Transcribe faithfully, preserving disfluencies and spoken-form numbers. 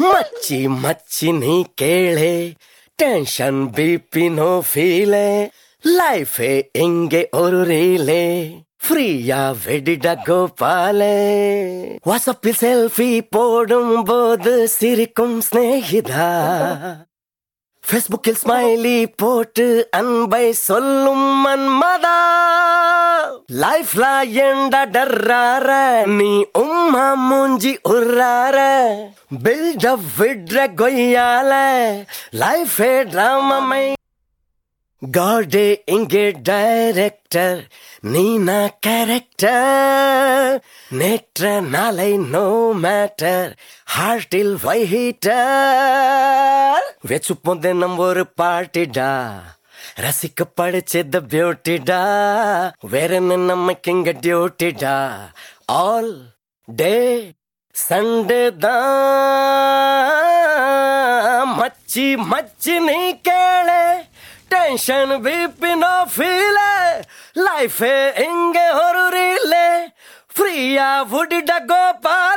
மச்சி மச்சி நீ கேளே டென்ஷன் பிபி நோ ஃபீலே லைஃபே எங்கே ஒரு ரீலே ஃப்ரீயா வெடிட கோபாலே வாட்ஸ்அப்பில் செல்ஃபி போடும் போது சிரிக்கும் ஸ்நேகிதா ஃபேஸ்புக்கில் ஸ்மைலி போட்டு அன்பை சொல்லும் மன்மதா லைஃப்ல ஏண்டா டர்றார நீ உம்மா மூஞ்சி உர்றார பில்டப் விட்ற கொய்யால லைஃபே டிராமமை காடே இங்கே டைரக்டர் நீனா கேரக்டர் நேற்ற நாளை நோ மேட்டர் ஹார்ட்டில் வைஹீட்டர் வச்சு போந்தே நம்ம ஒரு பாட்டிடா ரசிக்க படிச்சது பியூட்டிடா வேற என்ன நமக்கு இங்க டியூட்டிடா ஆல் டே சண்டே தான் மச்சி மச்சி நீ கேளே டென்ஷன் பிபி நோ ஃபீலே லைஃபே எங்கே ஒரு ரீலே ஃப்ரீயா விடிட கோபா